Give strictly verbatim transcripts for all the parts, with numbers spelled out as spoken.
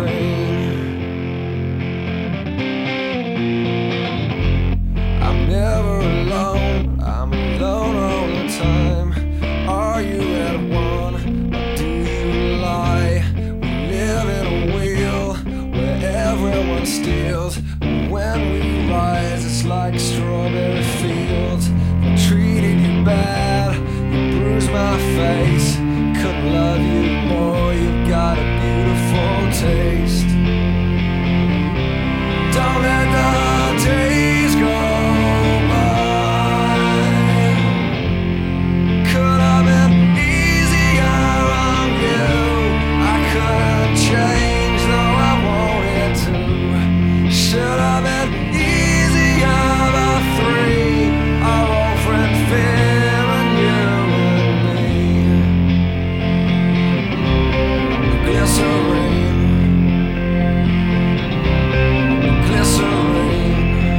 I'm never alone, I'm alone all the time. Are you at one, or do you lie? We live in a wheel where everyone steals. But when we rise, it's like strawberry fields. I treated you bad, you bruised my face. Couldn't love you more, you've got a beautiful taste. Don't let the days go by. Could have been easier on you. I couldn't change, though I wanted to. Should have been easier by three. Our old friend Phil and you and me. Glycerine, glycerine.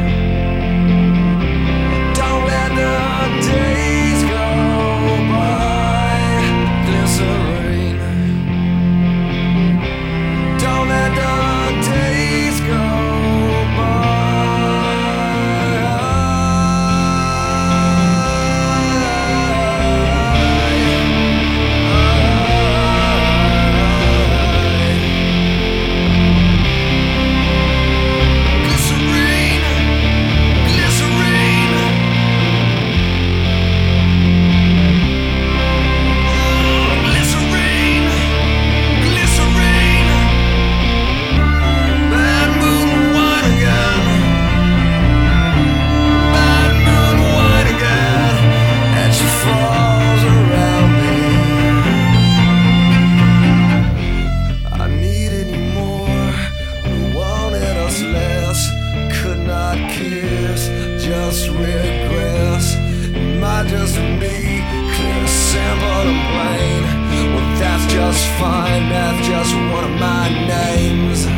Don't let the days go by. Glycerine. Don't let the days go just regress. It might just be clear, simple and plain. Well, that's just fine, that's just one of my names.